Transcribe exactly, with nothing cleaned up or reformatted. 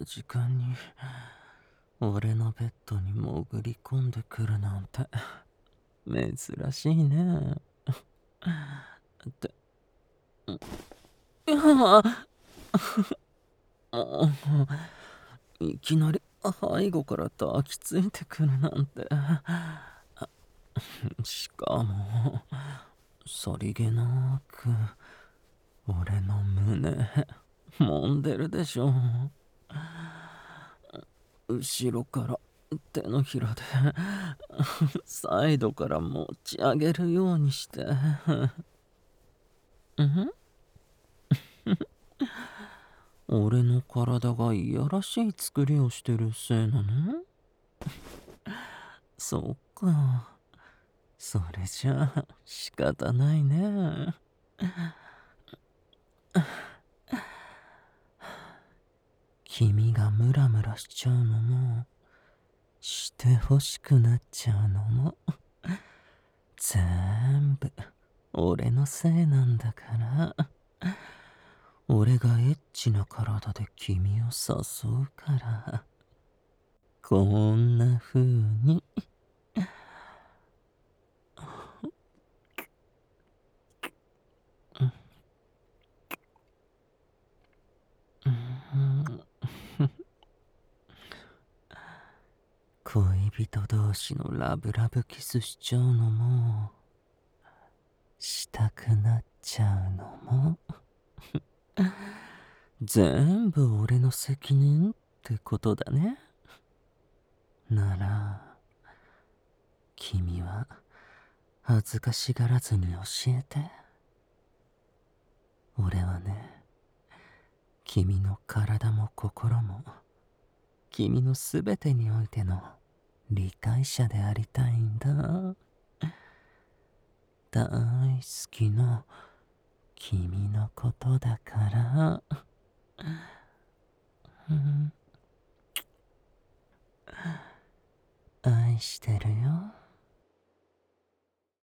時間に俺のベッドに潜り込んでくるなんて珍しいね。って、うわもういきなり背後から抱きついてくるなんて。しかもさりげなく俺の胸揉んでるでしょ。後ろから手のひらでサイドから持ち上げるようにしてん俺の体がいやらしい作りをしてるせいなの？そっか、それじゃあ仕方ないね。君がムラムラしちゃうのもしてほしくなっちゃうのも全部俺のせいなんだから。俺がエッチな体で君を誘うからこんな風に恋人同士のラブラブキスしちゃうのもしたくなっちゃうのも全部俺の責任ってことだね。なら君は恥ずかしがらずに教えて。俺はね、君の体も心も君のすべてにおいての理解者でありたいんだ。大好きな君のことだから。うん、愛してるよ。